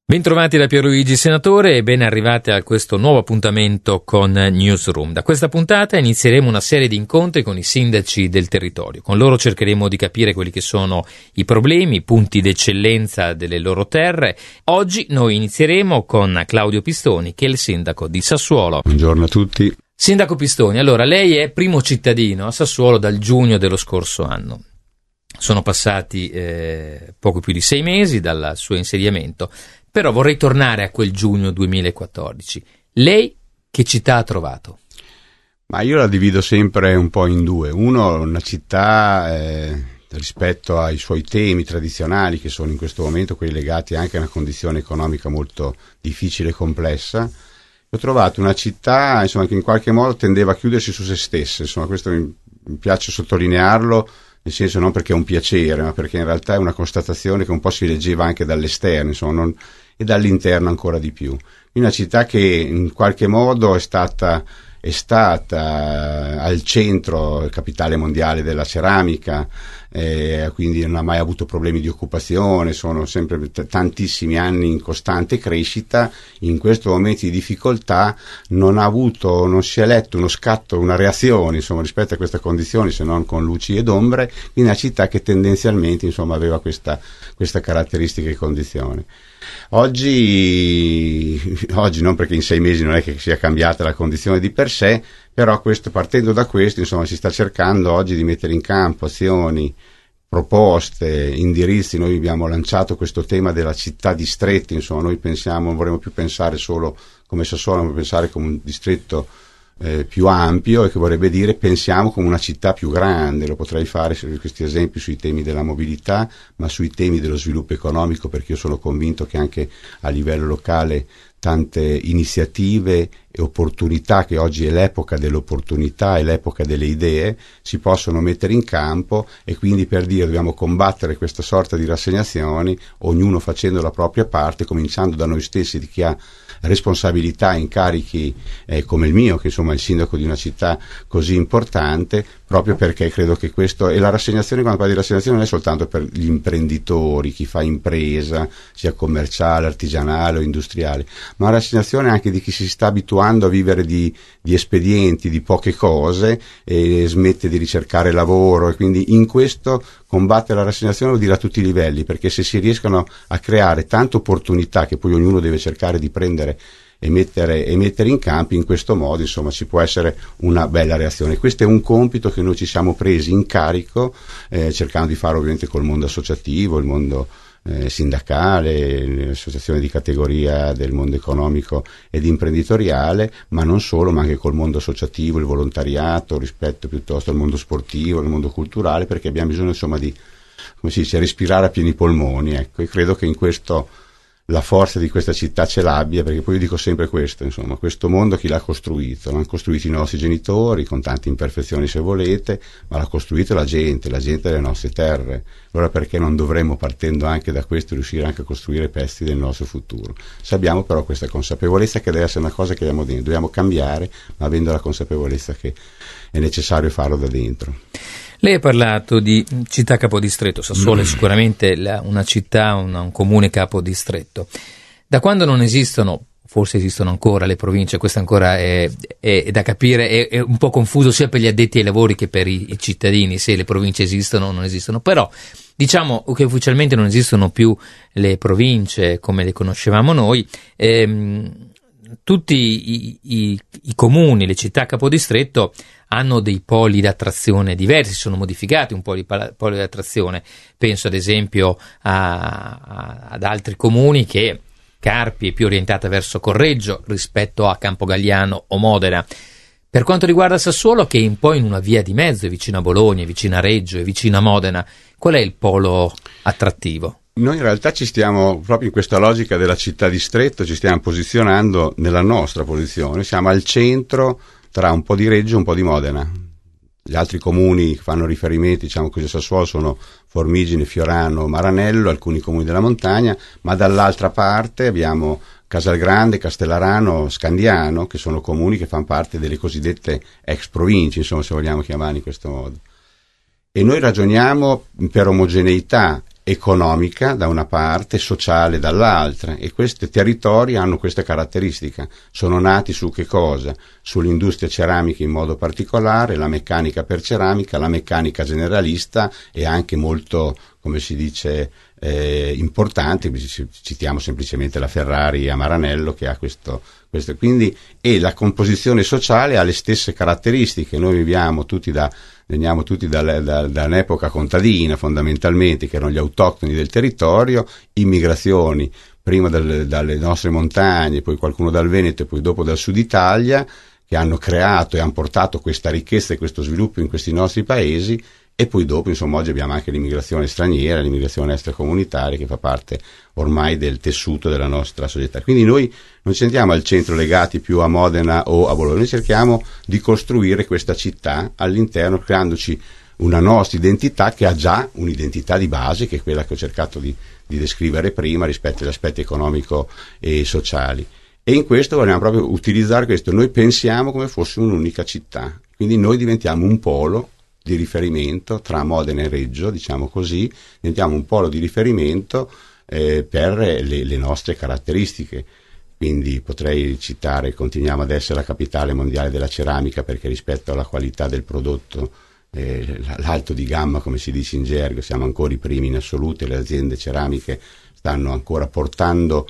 Bentrovati da Pierluigi Senatore e ben arrivati a questo nuovo appuntamento con Newsroom. Da questa puntata inizieremo una serie di incontri con i sindaci del territorio. Con loro cercheremo di capire quelli che sono i problemi, i punti d'eccellenza delle loro terre. Oggi noi inizieremo con Claudio Pistoni, che è il sindaco di Sassuolo. Buongiorno a tutti. Sindaco Pistoni, allora lei è primo cittadino a Sassuolo dal giugno dello scorso anno. Sono passati poco più di 6 mesi dal suo insediamento. Però vorrei tornare a quel giugno 2014. Lei che città ha trovato? Ma io la divido sempre un po' in due. Uno, una città rispetto ai suoi temi tradizionali, che sono in questo momento quelli legati anche a una condizione economica molto difficile e complessa. Ho trovato una città, insomma, che in qualche modo tendeva a chiudersi su se stessa. Insomma, questo mi piace sottolinearlo, nel senso non perché è un piacere, ma perché in realtà è una constatazione che un po' si leggeva anche dall'esterno, insomma, e dall'interno ancora di più. Una città che in qualche modo è stata al centro, capitale mondiale della ceramica, quindi non ha mai avuto problemi di occupazione, sono sempre tantissimi anni in costante crescita. In questo momento di difficoltà non si è letto uno scatto, una reazione, insomma, rispetto a queste condizioni, se non con luci ed ombre, in una città che tendenzialmente, insomma, aveva questa caratteristica e condizione. Oggi non, perché in 6 mesi non è che sia cambiata la condizione di per sé, però partendo da questo, insomma, si sta cercando oggi di mettere in campo azioni, proposte, indirizzi. Noi abbiamo lanciato questo tema della città distretti, insomma, noi non vorremmo più pensare solo come Sassuolo, ma pensare come un distretto più ampio, e che vorrebbe dire pensiamo come una città più grande. Lo potrei fare su questi esempi sui temi della mobilità, ma sui temi dello sviluppo economico, perché io sono convinto che anche a livello locale tante iniziative e opportunità, che oggi è l'epoca dell'opportunità, è l'epoca delle idee, si possono mettere in campo, e quindi, per dire, dobbiamo combattere questa sorta di rassegnazioni, ognuno facendo la propria parte, cominciando da noi stessi, di chi ha responsabilità, incarichi come il mio, che insomma è il sindaco di una città così importante, proprio perché credo che questo, e la rassegnazione, quando parlo di rassegnazione, non è soltanto per gli imprenditori, chi fa impresa, sia commerciale, artigianale o industriale, ma la rassegnazione anche di chi si sta abituando a vivere di espedienti, di poche cose, e smette di ricercare lavoro. E quindi in questo combattere la rassegnazione vuol dire a tutti i livelli, perché se si riescono a creare tante opportunità che poi ognuno deve cercare di prendere e mettere in campo, in questo modo, insomma, ci può essere una bella reazione. Questo è un compito che noi ci siamo presi in carico, cercando di fare ovviamente col mondo associativo, il mondo sindacale, le associazioni di categoria del mondo economico ed imprenditoriale, ma non solo, ma anche col mondo associativo, il volontariato, rispetto piuttosto al mondo sportivo, al mondo culturale, perché abbiamo bisogno, insomma, di, come si dice, respirare a pieni polmoni, ecco. E credo che in questo la forza di questa città ce l'abbia, perché poi io dico sempre questo, insomma, questo mondo chi l'ha costruito? L'hanno costruito i nostri genitori, con tante imperfezioni se volete, ma l'ha costruito la gente delle nostre terre. Allora perché non dovremmo, partendo anche da questo, riuscire anche a costruire pezzi del nostro futuro? Se abbiamo però questa consapevolezza, che deve essere una cosa che abbiamo dentro, dobbiamo cambiare, ma avendo la consapevolezza che è necessario farlo da dentro. Lei ha parlato di città capodistretto. Sassuolo è sicuramente una città, un comune capodistretto. Da quando non esistono, forse esistono ancora le province, questo ancora è da capire, è un po' confuso sia per gli addetti ai lavori che per i cittadini, se le province esistono o non esistono, però diciamo che ufficialmente non esistono più le province come le conoscevamo noi. Tutti i comuni, le città capodistretto hanno dei poli d'attrazione diversi, sono modificati un po' di poli d'attrazione. Penso ad esempio ad altri comuni che Carpi è più orientata verso Correggio rispetto a Campogalliano o Modena. Per quanto riguarda Sassuolo, che è un po' in una via di mezzo, è vicino a Bologna, è vicino a Reggio, è vicino a Modena, qual è il polo attrattivo? Noi in realtà ci stiamo, proprio in questa logica della città distretto, ci stiamo posizionando nella nostra posizione. Siamo al centro tra un po' di Reggio e un po' di Modena. Gli altri comuni che fanno riferimento, diciamo così, a Sassuolo sono Formigine, Fiorano, Maranello, alcuni comuni della montagna, ma dall'altra parte abbiamo Casalgrande, Castellarano, Scandiano, che sono comuni che fanno parte delle cosiddette ex province, insomma, se vogliamo chiamarli in questo modo. E noi ragioniamo per omogeneità economica da una parte, sociale dall'altra, e questi territori hanno questa caratteristica. Sono nati su che cosa? Sull'industria ceramica in modo particolare, la meccanica per ceramica, la meccanica generalista e anche molto, come si dice, importante. Citiamo semplicemente la Ferrari a Maranello, che ha questo quindi, e la composizione sociale ha le stesse caratteristiche. Noi veniamo tutti da un'epoca contadina, fondamentalmente, che erano gli autoctoni del territorio, immigrazioni prima dalle nostre montagne, poi qualcuno dal Veneto e poi dopo dal sud Italia, che hanno creato e hanno portato questa ricchezza e questo sviluppo in questi nostri paesi. E poi dopo, insomma, oggi abbiamo anche l'immigrazione straniera, l'immigrazione extracomunitaria, che fa parte ormai del tessuto della nostra società. Quindi noi non ci sentiamo al centro legati più a Modena o a Bologna, noi cerchiamo di costruire questa città all'interno, creandoci una nostra identità che ha già un'identità di base, che è quella che ho cercato di descrivere prima rispetto agli aspetti economico e sociali. E in questo vogliamo proprio utilizzare questo. Noi pensiamo come fosse un'unica città, quindi noi diventiamo un polo di riferimento tra Modena e Reggio, diciamo così, diventiamo un polo di riferimento per le nostre caratteristiche. Quindi potrei citare, continuiamo ad essere la capitale mondiale della ceramica, perché rispetto alla qualità del prodotto, l'alto di gamma, come si dice in gergo, siamo ancora i primi in assoluto, e le aziende ceramiche stanno ancora portando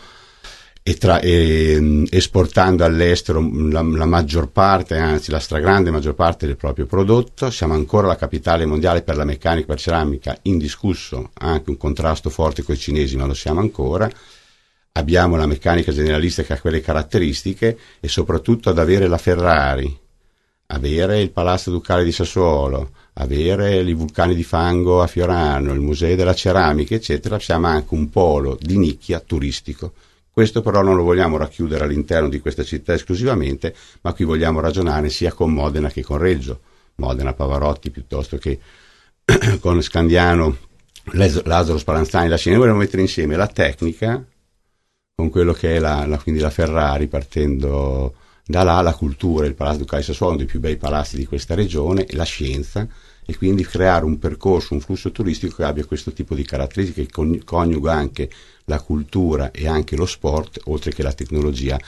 esportando all'estero la maggior parte, anzi la stragrande maggior parte del proprio prodotto. Siamo ancora la capitale mondiale per la meccanica per ceramica, indiscusso, anche un contrasto forte con i cinesi, ma lo siamo ancora. Abbiamo la meccanica generalista che ha quelle caratteristiche, e soprattutto ad avere la Ferrari, avere il Palazzo Ducale di Sassuolo, avere i vulcani di fango a Fiorano, il Museo della Ceramica, eccetera. Siamo anche un polo di nicchia turistico. Questo però non lo vogliamo racchiudere all'interno di questa città esclusivamente, ma qui vogliamo ragionare sia con Modena che con Reggio. Modena, Pavarotti, piuttosto che con Scandiano, Lazzaro Spallanzani, la Cinema. Vogliamo mettere insieme la tecnica con quello che è quindi la Ferrari, partendo da là, la cultura, il Palazzo Ducale di Sassuolo, uno dei più bei palazzi di questa regione, e la scienza, e quindi creare un percorso, un flusso turistico che abbia questo tipo di caratteristiche, che coniuga anche la cultura e anche lo sport, oltre che la tecnologia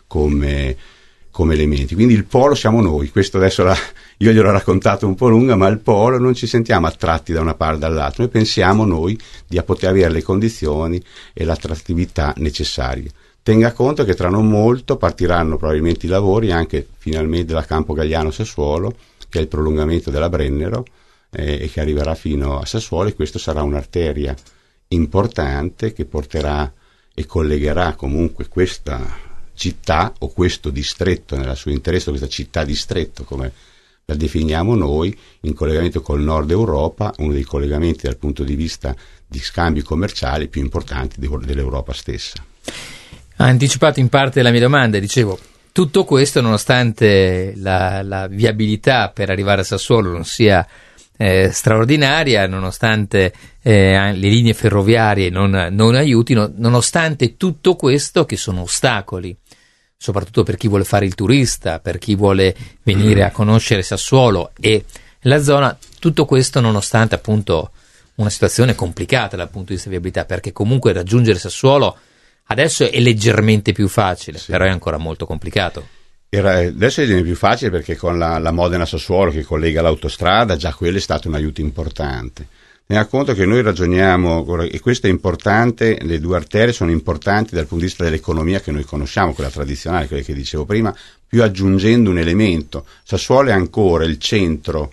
come elementi. Quindi il polo siamo noi. Questo adesso io gliel'ho raccontato un po' lunga, ma il polo non ci sentiamo attratti da una parte o dall'altra. Noi pensiamo noi di poter avere le condizioni e l'attrattività necessarie. Tenga conto che tra non molto partiranno probabilmente i lavori anche finalmente della Campo Galliano Sassuolo, che è il prolungamento della Brennero, e che arriverà fino a Sassuolo, e questo sarà un'arteria importante che porterà e collegherà comunque questa città o questo distretto nella sua interezza, questa città distretto come la definiamo noi, in collegamento col nord Europa, uno dei collegamenti dal punto di vista di scambi commerciali più importanti dell'Europa stessa. Ha anticipato in parte la mia domanda, dicevo, tutto questo nonostante la viabilità per arrivare a Sassuolo non sia straordinaria, nonostante le linee ferroviarie non aiutino, nonostante tutto questo, che sono ostacoli, soprattutto per chi vuole fare il turista, per chi vuole venire a conoscere Sassuolo e la zona, tutto questo nonostante appunto una situazione complicata dal punto di vista di viabilità, perché comunque raggiungere Sassuolo adesso è leggermente più facile, sì, però è ancora molto complicato. Adesso è più facile perché con la Modena-Sassuolo che collega l'autostrada, già quello è stato un aiuto importante. Tenga conto che noi ragioniamo, e questo è importante, le due arterie sono importanti dal punto di vista dell'economia che noi conosciamo, quella tradizionale, quella che dicevo prima, più aggiungendo un elemento. Sassuolo è ancora il centro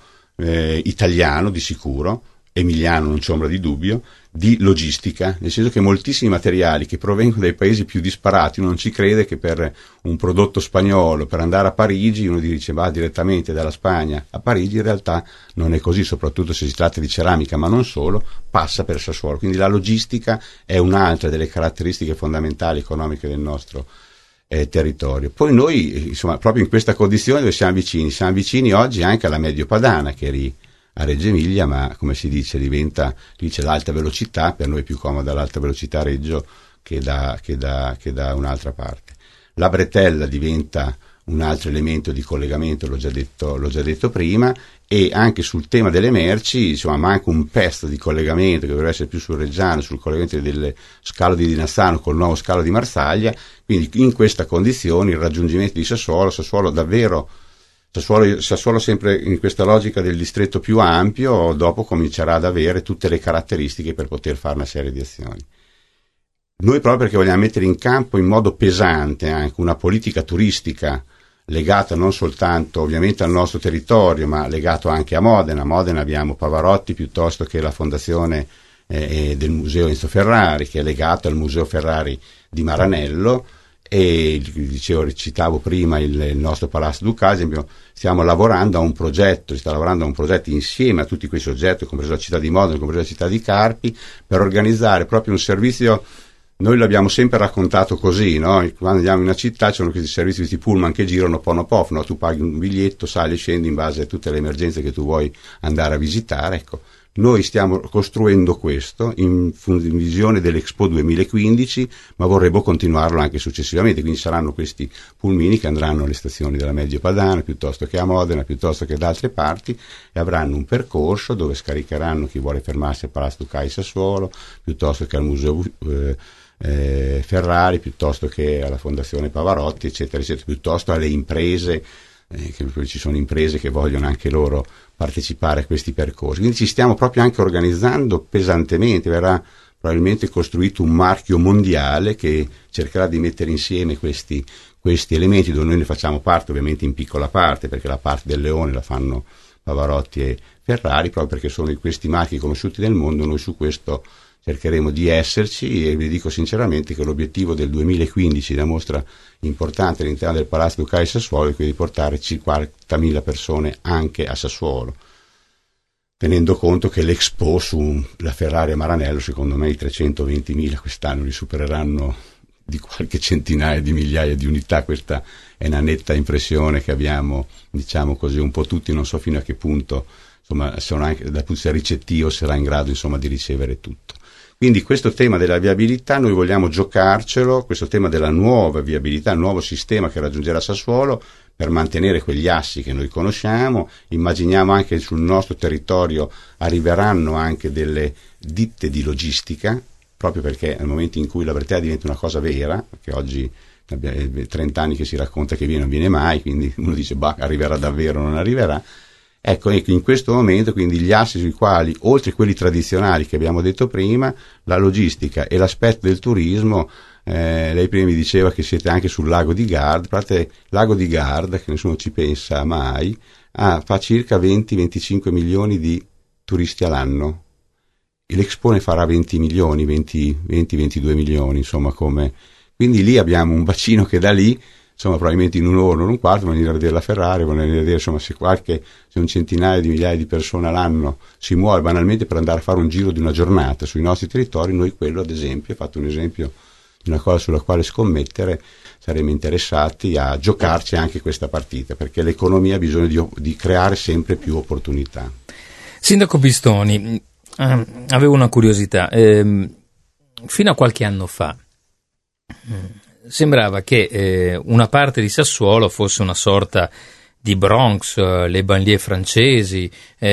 italiano di sicuro, emiliano non c'è ombra di dubbio, di logistica, nel senso che moltissimi materiali che provengono dai paesi più disparati, uno non ci crede che per un prodotto spagnolo, per andare a Parigi, uno dice va direttamente dalla Spagna a Parigi, in realtà non è così, soprattutto se si tratta di ceramica, ma non solo, passa per Sassuolo. Quindi la logistica è un'altra delle caratteristiche fondamentali economiche del nostro territorio. Poi noi, insomma, proprio in questa condizione dove siamo vicini oggi anche alla Medio Padana, che è a Reggio Emilia, ma come si dice diventa, lì c'è l'alta velocità, per noi è più comoda l'alta velocità a Reggio che da un'altra parte. La bretella diventa un altro elemento di collegamento, l'ho già detto prima, e anche sul tema delle merci, insomma, manca un pezzo di collegamento che dovrebbe essere più sul Reggiano, sul collegamento del scalo di Dinassano col nuovo scalo di Marsaglia. Quindi in questa condizione il raggiungimento di Sassuolo davvero, Sassuolo sempre in questa logica del distretto più ampio, dopo comincerà ad avere tutte le caratteristiche per poter fare una serie di azioni. Noi proprio perché vogliamo mettere in campo in modo pesante anche una politica turistica legata non soltanto ovviamente al nostro territorio, ma legato anche a Modena. A Modena abbiamo Pavarotti piuttosto che la fondazione del Museo Enzo Ferrari, che è legato al Museo Ferrari di Maranello, e citavo prima il nostro Palazzo Ducale. Stiamo lavorando a un progetto, insieme a tutti quei soggetti, compreso la città di Modena, compreso la città di Carpi, per organizzare proprio un servizio. Noi l'abbiamo sempre raccontato così, no? Quando andiamo in una città ci sono questi servizi, questi pullman che girano pof, no? Tu paghi un biglietto, sali e scendi in base a tutte le emergenze che tu vuoi andare a visitare. Ecco, noi stiamo costruendo questo in visione dell'Expo 2015, ma vorremmo continuarlo anche successivamente, quindi saranno questi pulmini che andranno alle stazioni della Medio Padana, piuttosto che a Modena, piuttosto che da altre parti, e avranno un percorso dove scaricheranno chi vuole fermarsi al Palazzo Ducale Sassuolo, piuttosto che al Museo Ferrari, piuttosto che alla Fondazione Pavarotti, eccetera, eccetera, piuttosto alle imprese, che ci sono imprese che vogliono anche loro partecipare a questi percorsi. Quindi ci stiamo proprio anche organizzando pesantemente, verrà probabilmente costruito un marchio mondiale che cercherà di mettere insieme questi elementi, dove noi ne facciamo parte ovviamente in piccola parte, perché la parte del leone la fanno Pavarotti e Ferrari, proprio perché sono questi marchi conosciuti nel mondo. Noi su questo cercheremo di esserci, e vi dico sinceramente che l'obiettivo del 2015, la mostra importante all'interno del Palazzo Ducale Sassuolo, è quello di portare 50.000 persone anche a Sassuolo, tenendo conto che l'Expo sulla Ferrari a Maranello, secondo me i 320.000 quest'anno li supereranno di qualche centinaia di migliaia di unità. Questa è una netta impressione che abbiamo, diciamo così, un po' tutti. Non so fino a che punto, insomma, sono anche dal punto di vista ricettivo sarà in grado, insomma, di ricevere tutto. Quindi questo tema della viabilità noi vogliamo giocarcelo, questo tema della nuova viabilità, il nuovo sistema che raggiungerà Sassuolo, per mantenere quegli assi che noi conosciamo. Immaginiamo anche sul nostro territorio arriveranno anche delle ditte di logistica, proprio perché nel momento in cui la Brtea diventa una cosa vera, perché oggi 30 anni che si racconta che non viene mai, quindi uno dice arriverà davvero o non arriverà. Ecco, in questo momento quindi gli assi sui quali, oltre a quelli tradizionali che abbiamo detto prima, la logistica e l'aspetto del turismo, lei prima mi diceva che siete anche sul lago di Garda. Guardate, lago di Garda, che nessuno ci pensa mai, fa circa 20-25 milioni di turisti all'anno, e l'Expo ne farà 20 milioni, 20-22 milioni, insomma, quindi lì abbiamo un bacino che da lì, insomma, probabilmente in un'ora o un quarto vanno a vedere la Ferrari, vanno a vedere, insomma, se un centinaio di migliaia di persone all'anno si muove banalmente per andare a fare un giro di una giornata sui nostri territori. Noi quello, ad esempio, ho fatto un esempio di una cosa sulla quale scommettere, saremmo interessati a giocarci anche questa partita, perché l'economia ha bisogno di creare sempre più opportunità. Sindaco Pistoni, avevo una curiosità. Fino a qualche anno fa sembrava che una parte di Sassuolo fosse una sorta di Bronx, le banlieue francesi,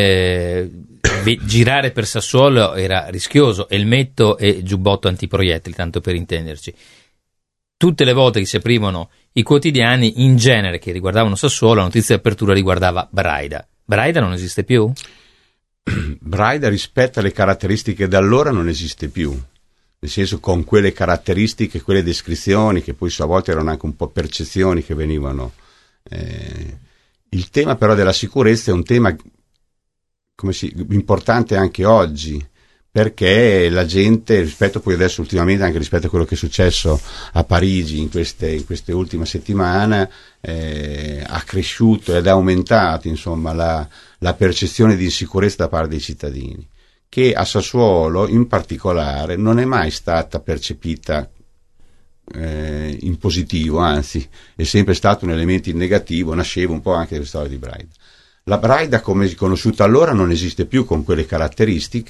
girare per Sassuolo era rischioso, elmetto e giubbotto antiproiettili, tanto per intenderci. Tutte le volte che si aprivano i quotidiani, in genere, che riguardavano Sassuolo, la notizia di apertura riguardava Braida. Braida non esiste più? Braida, rispetto alle caratteristiche da allora, non esiste più. Nel senso, con quelle caratteristiche, quelle descrizioni, che poi a volte erano anche un po' percezioni che venivano. Il tema però della sicurezza è un tema importante anche oggi, perché la gente, rispetto poi adesso ultimamente, anche rispetto a quello che è successo a Parigi in queste ultime settimane, ha cresciuto ed ha aumentato, insomma, la percezione di insicurezza da parte dei cittadini, che a Sassuolo in particolare non è mai stata percepita in positivo, anzi è sempre stato un elemento in negativo. Nasceva un po' anche dalla storia di Braida. La Braida come conosciuta allora non esiste più con quelle caratteristiche,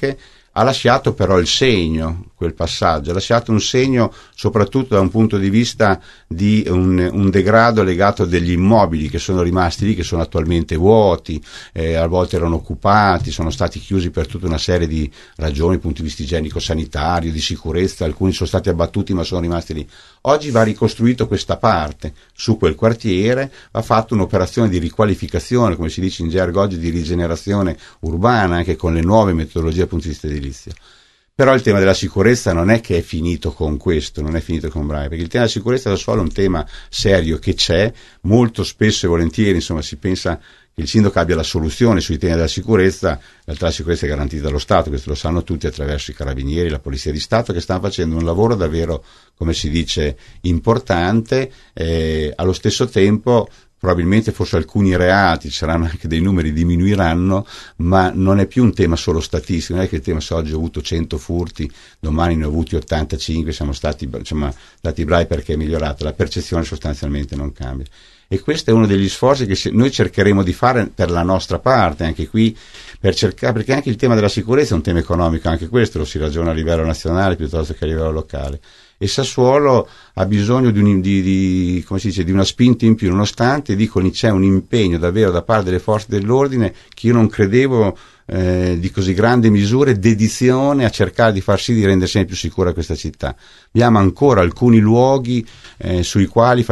Ha lasciato però il segno, quel passaggio, ha lasciato un segno soprattutto da un punto di vista di un degrado legato degli immobili che sono rimasti lì, che sono attualmente vuoti, a volte erano occupati, sono stati chiusi per tutta una serie di ragioni, punto di vista igienico-sanitario, di sicurezza, alcuni sono stati abbattuti ma sono rimasti lì. Oggi va ricostruito questa parte, su quel quartiere va fatta un'operazione di riqualificazione, come si dice in gergo oggi, di rigenerazione urbana, anche con le nuove metodologie dal punto di vista edilizio. Però il tema della sicurezza non è che è finito con questo, non è finito con Braille, perché il tema della sicurezza da solo è un tema serio che c'è, molto spesso e volentieri, insomma, si pensa che il sindaco abbia la soluzione sui temi della sicurezza. In realtà la sicurezza è garantita dallo Stato, questo lo sanno tutti attraverso i carabinieri, la polizia di Stato, che stanno facendo un lavoro davvero, come si dice, importante. Allo stesso tempo probabilmente forse alcuni reati, ci saranno anche dei numeri, diminuiranno, ma non è più un tema solo statistico, non è che il tema se oggi ho avuto 100 furti, domani ne ho avuti 85, siamo stati bravi perché è migliorato, la percezione sostanzialmente non cambia. E questo è uno degli sforzi che noi cercheremo di fare per la nostra parte, anche qui, per cercare, perché anche il tema della sicurezza è un tema economico, anche questo lo si ragiona a livello nazionale piuttosto che a livello locale. E Sassuolo ha bisogno di una spinta in più, nonostante c'è un impegno davvero da parte delle forze dell'ordine che io non credevo di così grande misura, dedizione a cercare di far sì di rendere sempre più sicura questa città. Abbiamo ancora alcuni luoghi sui quali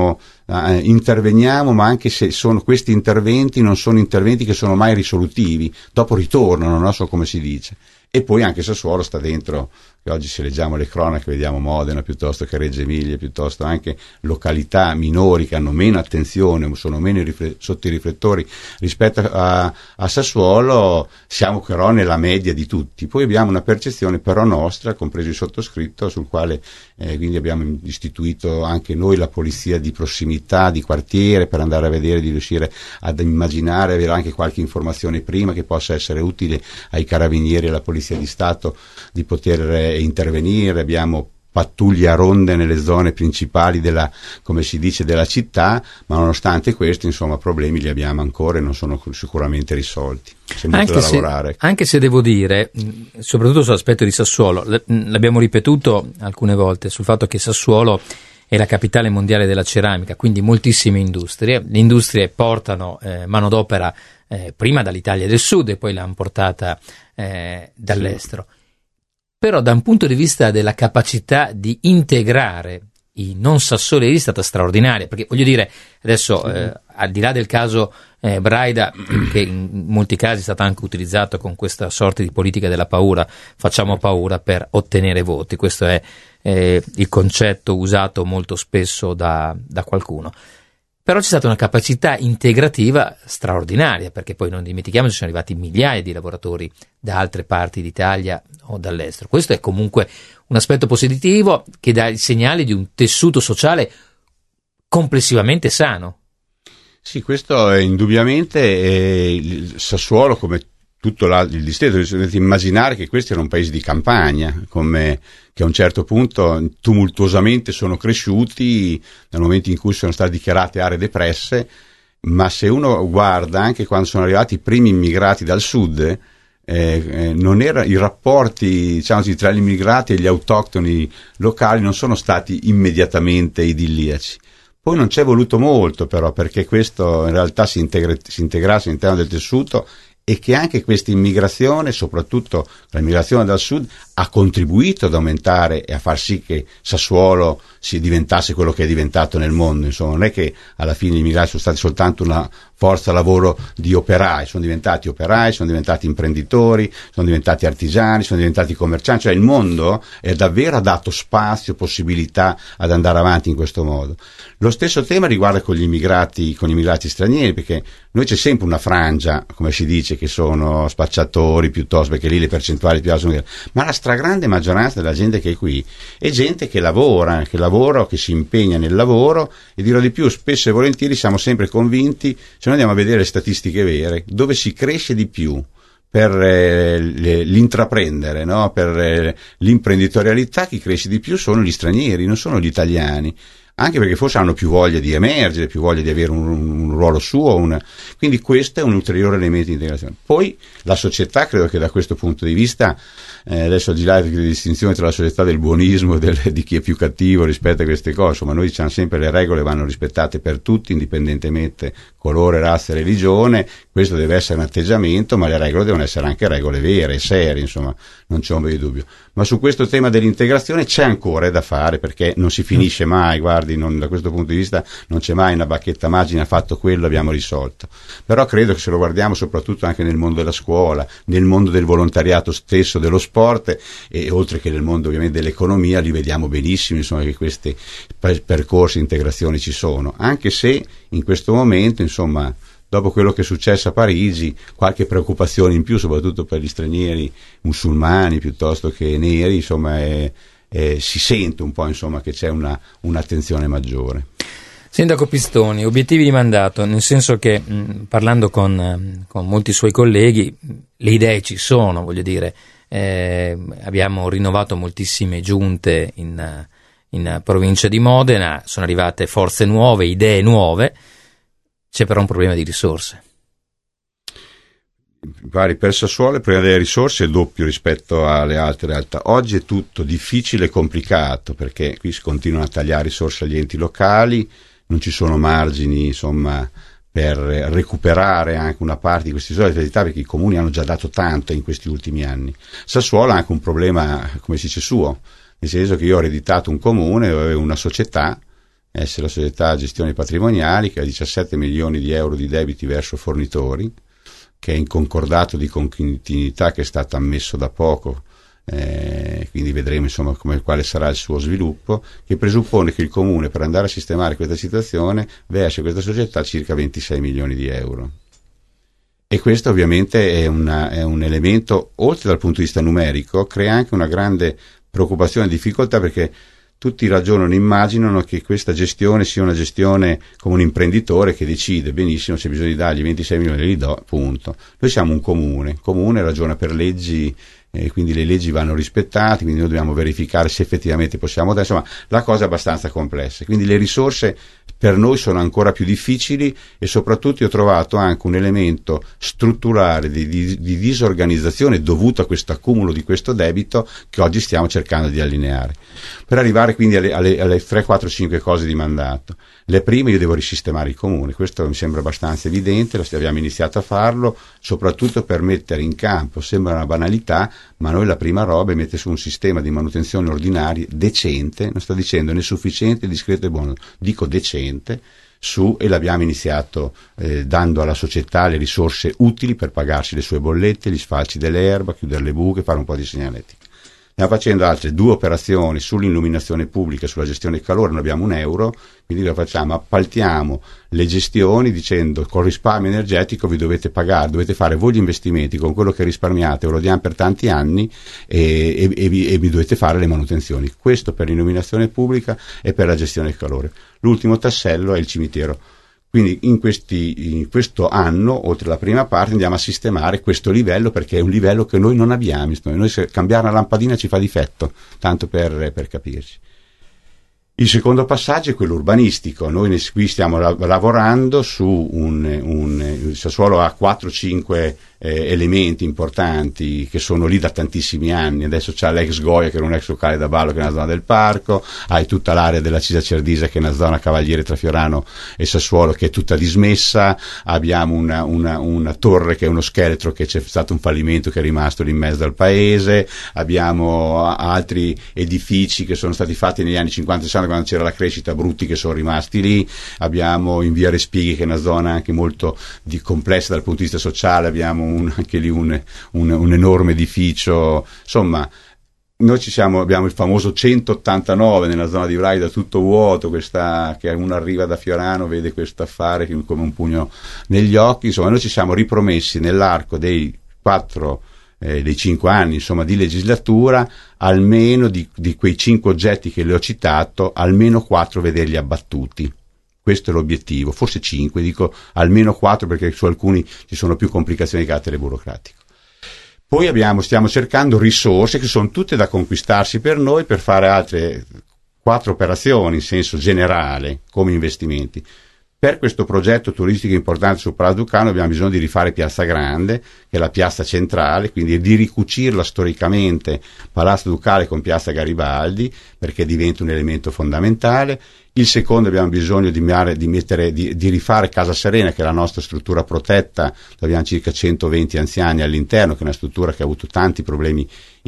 interveniamo, ma anche se questi interventi non sono interventi che sono mai risolutivi, dopo ritornano, non so come si dice. E poi anche Sassuolo sta dentro, che oggi se leggiamo le cronache vediamo Modena piuttosto che Reggio Emilia, piuttosto anche località minori che hanno meno attenzione, sono meno sotto i riflettori rispetto a Sassuolo, siamo però nella media di tutti. Poi abbiamo una percezione però nostra, compreso il sottoscritto, sul quale quindi abbiamo istituito anche noi la polizia di prossimità, di quartiere, per andare a vedere, di riuscire ad immaginare, avere anche qualche informazione prima che possa essere utile ai carabinieri e alla polizia di Stato di poter intervenire. Abbiamo pattuglie a ronde nelle zone principali della città, ma nonostante questo, insomma, problemi li abbiamo ancora e non sono sicuramente risolti. C'è molto da lavorare. Anche se devo dire, soprattutto sull'aspetto di Sassuolo, l'abbiamo ripetuto alcune volte, sul fatto che Sassuolo è la capitale mondiale della ceramica, quindi moltissime industrie. Le industrie portano manodopera prima dall'Italia del Sud e poi l'hanno portata dall'estero. Sì. Però da un punto di vista della capacità di integrare i non sassolesi è stata straordinaria, perché voglio dire, adesso al di là del caso Braida, che in molti casi è stato anche utilizzato con questa sorta di politica della paura, facciamo paura per ottenere voti, questo è il concetto usato molto spesso da qualcuno. Però c'è stata una capacità integrativa straordinaria, perché poi non dimentichiamoci, sono arrivati migliaia di lavoratori da altre parti d'Italia o dall'estero. Questo è comunque un aspetto positivo che dà il segnale di un tessuto sociale complessivamente sano. Sì, questo è indubbiamente Sassuolo, come tutto il distretto, dovete immaginare che questo era un paese di campagna, che a un certo punto tumultuosamente sono cresciuti nel momento in cui sono state dichiarate aree depresse, ma se uno guarda anche quando sono arrivati i primi immigrati dal sud, non era, i rapporti, diciamo, tra gli immigrati e gli autoctoni locali non sono stati immediatamente idilliaci. Poi non c'è voluto molto però perché questo in realtà si integrasse all'interno del tessuto, e che anche questa immigrazione, soprattutto l'immigrazione dal sud, ha contribuito ad aumentare e a far sì che Sassuolo si diventasse quello che è diventato nel mondo. Insomma, non è che alla fine gli immigrati sono stati soltanto una forza lavoro di operai, sono diventati imprenditori, sono diventati artigiani, sono diventati commercianti, cioè il mondo davvero ha dato spazio, possibilità ad andare avanti in questo modo. Lo stesso tema riguarda con gli immigrati stranieri, perché noi c'è sempre una frangia, come si dice, che sono spacciatori piuttosto, perché lì le percentuali più alte sono, ma la stragrande maggioranza della gente che è qui è gente che lavora, che si impegna nel lavoro, e dirò di più, spesso e volentieri siamo sempre convinti, se noi andiamo a vedere le statistiche vere, dove si cresce di più per l'intraprendere, no? Per l'imprenditorialità, chi cresce di più sono gli stranieri, non sono gli italiani. anche perché forse hanno più voglia di emergere, più voglia di avere un ruolo suo, quindi questo è un ulteriore elemento di integrazione. Poi la società, credo che da questo punto di vista, adesso al di là delle distinzioni tra la società del buonismo e di chi è più cattivo rispetto a queste cose, insomma noi diciamo sempre le regole vanno rispettate per tutti, indipendentemente colore, razza, religione, questo deve essere un atteggiamento, ma le regole devono essere anche regole vere, serie, insomma, non c'è ombra di dubbio. Ma su questo tema dell'integrazione c'è ancora da fare, perché non si finisce mai, guardi, da questo punto di vista non c'è mai una bacchetta magica, fatto quello, abbiamo risolto. Però credo che se lo guardiamo soprattutto anche nel mondo della scuola, nel mondo del volontariato stesso, dello sport, e oltre che nel mondo ovviamente dell'economia, li vediamo benissimo, insomma, che questi percorsi di integrazione ci sono, anche se in questo momento, insomma, dopo quello che è successo a Parigi, qualche preoccupazione in più, soprattutto per gli stranieri musulmani piuttosto che neri, insomma, si sente un po', insomma, che c'è un'attenzione maggiore. Sindaco Pistoni, obiettivi di mandato, nel senso che parlando con molti suoi colleghi, le idee ci sono, voglio dire, abbiamo rinnovato moltissime giunte in provincia di Modena, sono arrivate forze nuove, idee nuove. C'è però un problema di risorse. Per Sassuolo il problema delle risorse è doppio rispetto alle altre realtà. Oggi è tutto difficile e complicato, perché qui si continuano a tagliare risorse agli enti locali, non ci sono margini, insomma, per recuperare anche una parte di queste risorse, perché i comuni hanno già dato tanto in questi ultimi anni. Sassuolo ha anche un problema, come si dice, suo, nel senso che io ho ereditato un comune, avevo una società, essere la società gestioni patrimoniali, che ha 17 milioni di euro di debiti verso fornitori, che è in concordato di continuità che è stato ammesso da poco, quindi vedremo insomma quale sarà il suo sviluppo, che presuppone che il comune, per andare a sistemare questa situazione, versa questa società circa 26 milioni di euro. E questo ovviamente è un elemento, oltre dal punto di vista numerico, crea anche una grande preoccupazione e difficoltà, perché tutti ragionano, immaginano che questa gestione sia una gestione come un imprenditore che decide benissimo, c'è bisogno di dargli 26 milioni, li do, punto. Noi siamo un comune ragiona per leggi, quindi le leggi vanno rispettate, quindi noi dobbiamo verificare se effettivamente possiamo dare, insomma la cosa è abbastanza complessa, quindi le risorse per noi sono ancora più difficili, e soprattutto io ho trovato anche un elemento strutturale di disorganizzazione dovuto a questo accumulo di questo debito che oggi stiamo cercando di allineare. Per arrivare quindi alle 3, 4, 5 cose di mandato. Le prime, io devo risistemare il comune, questo mi sembra abbastanza evidente, abbiamo iniziato a farlo, soprattutto per mettere in campo, sembra una banalità, ma noi la prima roba è mettere su un sistema di manutenzione ordinaria decente, non sto dicendo né sufficiente, discreto e buono, dico decente, e l'abbiamo iniziato dando alla società le risorse utili per pagarsi le sue bollette, gli sfalci dell'erba, chiudere le buche, fare un po' di segnaletica. Stiamo facendo altre 2 operazioni sull'illuminazione pubblica, sulla gestione del calore, non abbiamo un euro, quindi lo facciamo, appaltiamo le gestioni dicendo col risparmio energetico vi dovete pagare, dovete fare voi gli investimenti, con quello che risparmiate ve lo diamo per tanti anni e vi dovete fare le manutenzioni. Questo per l'illuminazione pubblica e per la gestione del calore. L'ultimo tassello è il cimitero. Quindi in questo anno, oltre alla prima parte, andiamo a sistemare questo livello, perché è un livello che noi non abbiamo. Noi se cambiare una lampadina ci fa difetto, tanto per capirci. Il secondo passaggio è quello urbanistico. Noi qui stiamo lavorando su il Sassuolo ha 4-5 elementi importanti che sono lì da tantissimi anni. Adesso c'è l'ex Goia, che era un ex locale da ballo, che è una zona del parco, hai tutta l'area della Cisa Cerdisa, che è una zona cavaliere tra Fiorano e Sassuolo, che è tutta dismessa, abbiamo una torre che è uno scheletro, che c'è stato un fallimento, che è rimasto lì in mezzo al paese, abbiamo altri edifici che sono stati fatti negli anni 50-60 quando c'era la crescita, brutti, che sono rimasti lì, abbiamo in via Respighi, che è una zona anche molto complessa dal punto di vista sociale, abbiamo anche lì un enorme edificio, insomma noi abbiamo il famoso 189 nella zona di Vraida, tutto vuoto, che uno arriva da Fiorano, vede questo affare come un pugno negli occhi. Insomma, noi ci siamo ripromessi nell'arco dei 5 anni, insomma, di legislatura, almeno di quei 5 oggetti che le ho citato, almeno 4 vederli abbattuti. Questo è l'obiettivo, forse 5, dico almeno 4 perché su alcuni ci sono più complicazioni di carattere burocratico. Poi stiamo cercando risorse che sono tutte da conquistarsi per noi, per fare altre 4 operazioni in senso generale come investimenti. Per questo progetto turistico importante sul Palazzo Ducale abbiamo bisogno di rifare Piazza Grande, che è la piazza centrale, quindi di ricucirla storicamente Palazzo Ducale con Piazza Garibaldi, perché diventa un elemento fondamentale. Il secondo, abbiamo bisogno di rifare Casa Serena, che è la nostra struttura protetta, dove abbiamo circa 120 anziani all'interno, che è una struttura che ha avuto tanti problemi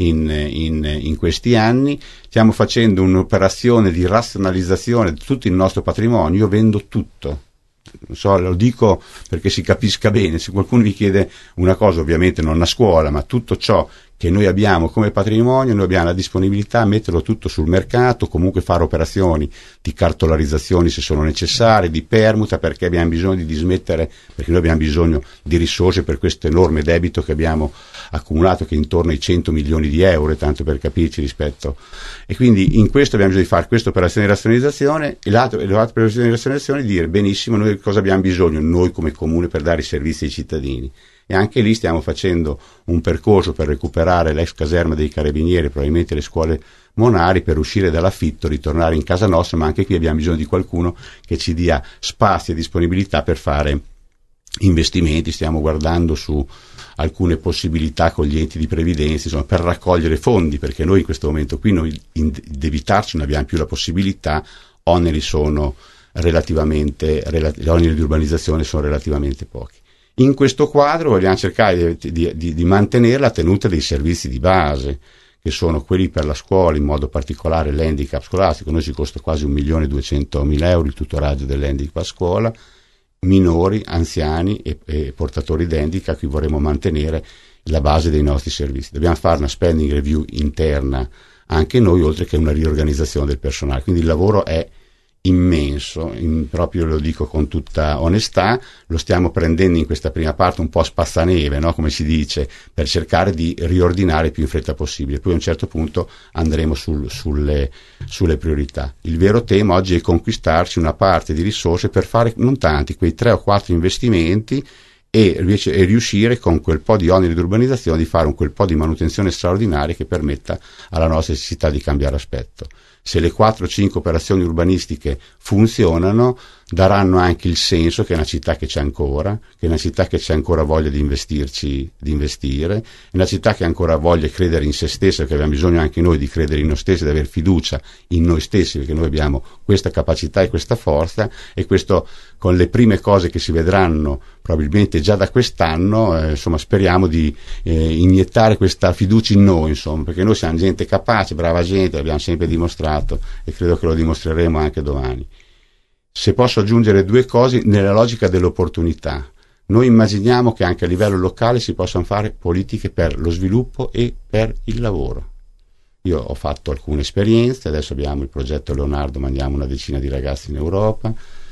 in questi anni. Stiamo facendo un'operazione di razionalizzazione di tutto il nostro patrimonio. Io vendo tutto, non so, lo dico perché si capisca bene. Se qualcuno mi chiede una cosa, ovviamente non a scuola, ma tutto ciò che noi abbiamo come patrimonio, noi abbiamo la disponibilità a metterlo tutto sul mercato, comunque fare operazioni di cartolarizzazioni se sono necessarie, di permuta, perché abbiamo bisogno di dismettere, perché noi abbiamo bisogno di risorse per questo enorme debito che abbiamo accumulato, che è intorno ai 100 milioni di euro, tanto per capirci rispetto. E quindi in questo abbiamo bisogno di fare questa operazione di razionalizzazione, e l'altra operazione di razionalizzazione è dire benissimo noi cosa abbiamo bisogno, noi come comune, per dare i servizi ai cittadini. E anche lì stiamo facendo un percorso per recuperare l'ex caserma dei carabinieri, probabilmente le scuole Monari, per uscire dall'affitto, ritornare in casa nostra, ma anche qui abbiamo bisogno di qualcuno che ci dia spazi e disponibilità per fare investimenti. Stiamo guardando su alcune possibilità con gli enti di previdenza, insomma, per raccogliere fondi, perché noi in questo momento qui noi indebitarci non abbiamo più la possibilità, oneri sono relativamente, gli oneri di urbanizzazione sono relativamente pochi. In questo quadro vogliamo cercare di mantenere la tenuta dei servizi di base, che sono quelli per la scuola, in modo particolare l'handicap scolastico. Noi ci costa quasi 1.200.000 euro il tutoraggio dell'handicap a scuola, minori, anziani e portatori d'handicap. Qui vorremmo mantenere la base dei nostri servizi. Dobbiamo fare una spending review interna anche noi, oltre che una riorganizzazione del personale. Quindi il lavoro è immenso, proprio lo dico con tutta onestà. Lo stiamo prendendo in questa prima parte un po' a spazzaneve, no? Come si dice, per cercare di riordinare il più in fretta possibile. Poi a un certo punto andremo sulle priorità. Il vero tema oggi è conquistarci una parte di risorse per fare, non tanti, quei 3 o 4 investimenti, e riuscire con quel po' di oneri di urbanizzazione di fare quel po' di manutenzione straordinaria che permetta alla nostra città di cambiare aspetto. Se le 4 o 5 operazioni urbanistiche funzionano, daranno anche il senso che è una città che c'è ancora, che è una città che c'è ancora voglia di investire, è una città che ha ancora voglia di credere in se stessa, perché abbiamo bisogno anche noi di credere in noi stessi, di avere fiducia in noi stessi, perché noi abbiamo questa capacità e questa forza, e questo con le prime cose che si vedranno probabilmente già da quest'anno, insomma, speriamo di iniettare questa fiducia in noi, insomma, perché noi siamo gente capace, brava gente, l'abbiamo sempre dimostrato e credo che lo dimostreremo anche domani. Se posso aggiungere 2 cose nella logica dell'opportunità, noi immaginiamo che anche a livello locale si possano fare politiche per lo sviluppo e per il lavoro. Io ho fatto alcune esperienze, adesso abbiamo il progetto Leonardo, mandiamo una decina di ragazzi in Europa,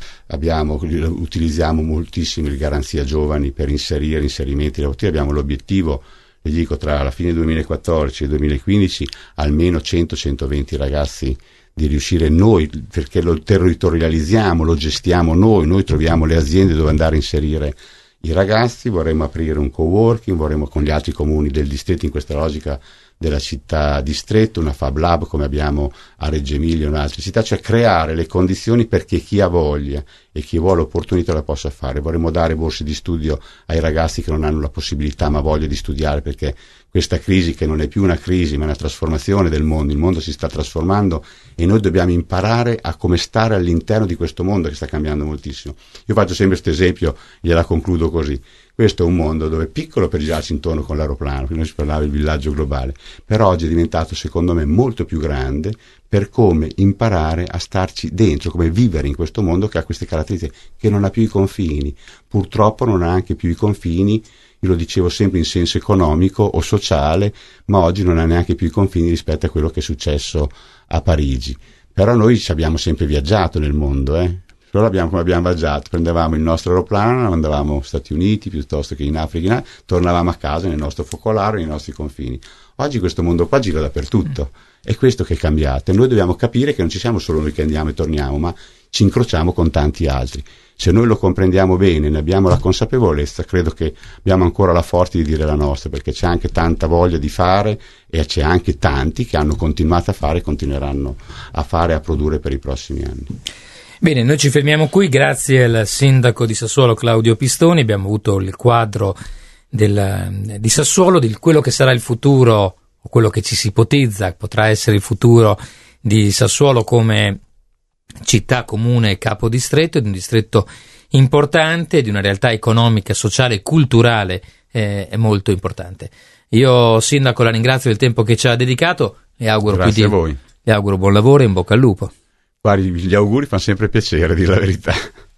utilizziamo moltissimo il Garanzia Giovani per inserire inserimenti lavorativi, abbiamo l'obiettivo, vi dico, tra la fine 2014 e 2015 almeno 100-120 ragazzi di riuscire noi, perché lo territorializziamo, lo gestiamo noi troviamo le aziende dove andare a inserire i ragazzi. Vorremmo aprire un coworking, vorremmo con gli altri comuni del distretto, in questa logica della città distretto, una Fab Lab come abbiamo a Reggio Emilia e in altre città, cioè creare le condizioni perché chi ha voglia e chi vuole opportunità la possa fare. Vorremmo dare borse di studio ai ragazzi che non hanno la possibilità ma voglia di studiare, perché questa crisi, che non è più una crisi ma una trasformazione del mondo, il mondo si sta trasformando e noi dobbiamo imparare a come stare all'interno di questo mondo che sta cambiando moltissimo. Io faccio sempre questo esempio, gliela concludo così. Questo è un mondo dove è piccolo per girarsi intorno con l'aeroplano, prima si parlava del villaggio globale, però oggi è diventato secondo me molto più grande per come imparare a starci dentro, come vivere in questo mondo che ha queste caratteristiche, che non ha più i confini, purtroppo non ha anche più i confini, io lo dicevo sempre in senso economico o sociale, ma oggi non ha neanche più i confini rispetto a quello che è successo a Parigi. Però noi ci abbiamo sempre viaggiato nel mondo, Però come abbiamo viaggiato, prendevamo il nostro aeroplano, andavamo negli Stati Uniti piuttosto che in Africa, tornavamo a casa nel nostro focolare, nei nostri confini. Oggi questo mondo qua gira dappertutto, è questo che è cambiato, e noi dobbiamo capire che non ci siamo solo noi che andiamo e torniamo, ma ci incrociamo con tanti altri. Se noi lo comprendiamo bene, ne abbiamo la consapevolezza, credo che abbiamo ancora la forza di dire la nostra, perché c'è anche tanta voglia di fare e c'è anche tanti che hanno continuato a fare e continueranno a fare e a produrre per i prossimi anni. Bene, noi ci fermiamo qui, grazie al sindaco di Sassuolo Claudio Pistoni, abbiamo avuto il quadro di Sassuolo, di quello che sarà il futuro, o quello che ci si ipotizza potrà essere il futuro di Sassuolo come città, comune e capodistretto, di un distretto importante, di una realtà economica, sociale e culturale molto importante. Io, sindaco, la ringrazio del tempo che ci ha dedicato e auguro Grazie a voi. Le auguro buon lavoro e in bocca al lupo. Guardi, gli auguri fanno sempre piacere, a dire la verità.